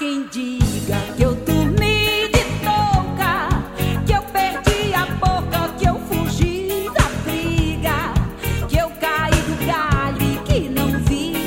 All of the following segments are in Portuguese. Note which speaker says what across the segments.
Speaker 1: quem diga que eu dormi de touca, que eu perdi a boca, que eu fugi da briga, que eu caí do galho e que não vi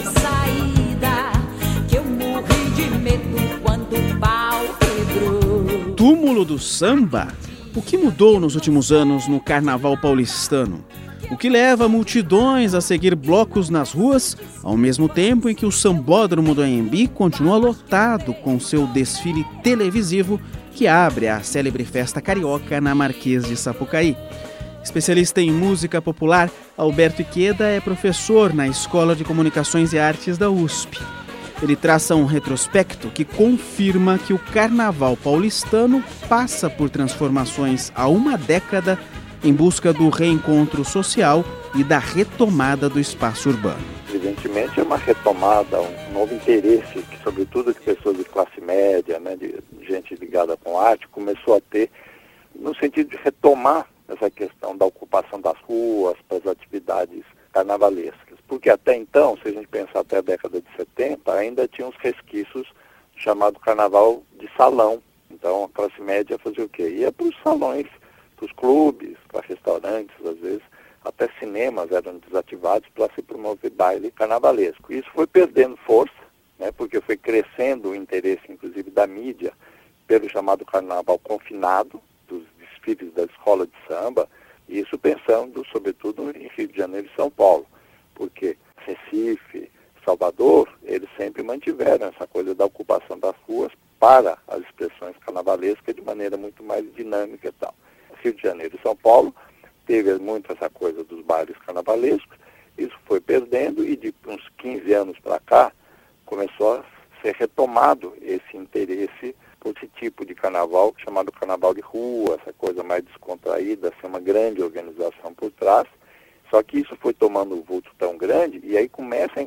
Speaker 1: saída, que eu morri de medo quando o pau quebrou.
Speaker 2: Túmulo do samba? O que mudou nos últimos anos no carnaval paulistano? O que leva multidões a seguir blocos nas ruas, ao mesmo tempo em que o Sambódromo do Anhembi continua lotado com seu desfile televisivo que abre a célebre festa carioca na Marquês de Sapucaí. Especialista em música popular, Alberto Iqueda é professor na Escola de Comunicações e Artes da USP. Ele traça um retrospecto que confirma que o carnaval paulistano passa por transformações há uma década em busca do reencontro social e da retomada do espaço urbano.
Speaker 3: Evidentemente é uma retomada, um novo interesse que, sobretudo, de pessoas de classe média, né, de gente ligada com arte, começou a ter no sentido de retomar essa questão da ocupação das ruas para as atividades carnavalescas. Porque até então, se a gente pensar até a década de 70, ainda tinha uns resquícios chamado carnaval de salão. Então a classe média fazia o quê? Ia para os salões, para os clubes, para restaurantes, às vezes até cinemas eram desativados para se promover baile carnavalesco. Isso foi perdendo força, né, porque foi crescendo o interesse, inclusive, da mídia pelo chamado carnaval confinado, dos desfiles da escola de samba, e isso pensando, sobretudo, em Rio de Janeiro e São Paulo, porque Recife, Salvador, eles sempre mantiveram essa coisa da ocupação das ruas para as expressões carnavalescas de maneira muito mais dinâmica e tal. Rio de Janeiro e São Paulo teve muito essa coisa dos bailes carnavalescos, isso foi perdendo e de uns 15 anos para cá começou a ser retomado esse interesse por esse tipo de carnaval chamado carnaval de rua, essa coisa mais descontraída, sem uma grande organização por trás. Só que isso foi tomando um vulto tão grande e aí começa a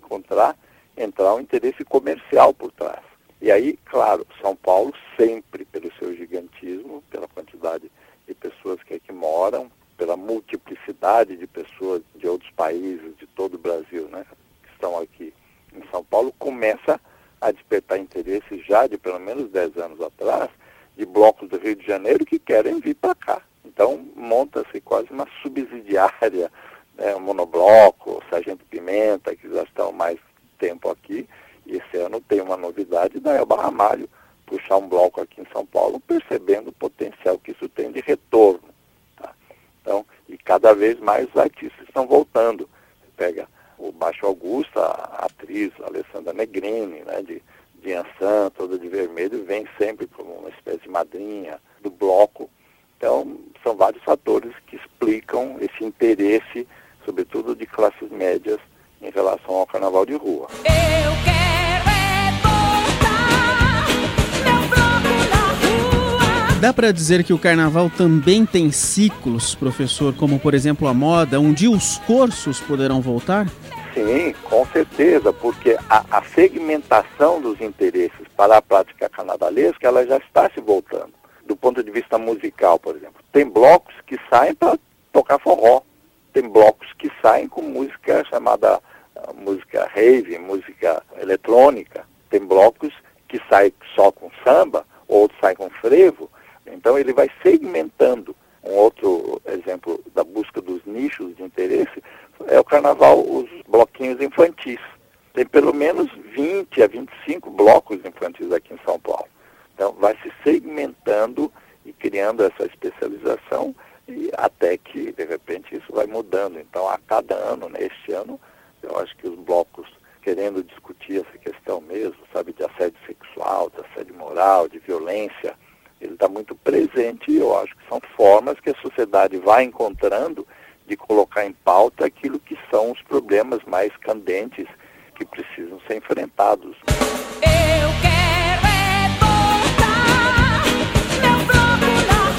Speaker 3: entrar um interesse comercial por trás. E aí, claro, São Paulo sempre, pelo seu gigantismo, pela quantidade de pessoas que aqui moram, pela multiplicidade de pessoas de outros países, de todo o Brasil, né, que estão aqui em São Paulo, começa a despertar interesse já de pelo menos 10 anos atrás, de blocos do Rio de Janeiro que querem vir para cá. Então, monta-se quase uma subsidiária, né, um monobloco, Sargento Pimenta, que já estão há mais tempo aqui, e esse ano tem uma novidade da Elba Ramalho, puxar um bloco aqui em São Paulo, percebendo o potencial que isso tem de retorno. Tá? Então, e cada vez mais os artistas estão voltando. Você pega o Baixo Augusta, a atriz Alessandra Negrini, né, de Ançã, toda de vermelho, vem sempre como uma espécie de madrinha do bloco. Então, são vários fatores que explicam esse interesse, sobretudo de classes médias, em relação ao carnaval de rua.
Speaker 1: Eu quero voltar, meu bloco na rua.
Speaker 2: Dá para dizer que o carnaval também tem ciclos, professor, como, por exemplo, a moda? Um dia os cursos poderão voltar?
Speaker 3: Sim, com certeza, porque a segmentação dos interesses para a prática carnavalesca, ela já está se voltando. Do ponto de vista musical, por exemplo. Tem blocos que saem para tocar forró. Tem blocos que saem com música chamada música rave, música eletrônica. Tem blocos que saem só com samba, outros saem com frevo. Então ele vai segmentando. Um outro exemplo da busca dos nichos de interesse é o carnaval, os bloquinhos infantis. Tem pelo menos 20 a 25 blocos infantis aqui em São Paulo. Então vai se segmentando e criando essa especialização e até que, de repente, isso vai mudando. Então, a cada ano, né, este ano, eu acho que os blocos querendo discutir essa questão mesmo, sabe, de assédio sexual, de assédio moral, de violência, ele está muito presente e eu acho que são formas que a sociedade vai encontrando de colocar em pauta aquilo que são os problemas mais candentes que precisam ser enfrentados.
Speaker 1: Eu quero voltar, meu bloco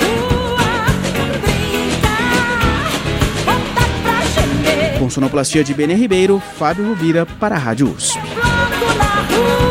Speaker 1: na rua, brincar, voltar pra gemer.
Speaker 2: Com sonoplastia de Benê Ribeiro, Fábio Rubira para a Rádio USP.
Speaker 1: Bloco na rua.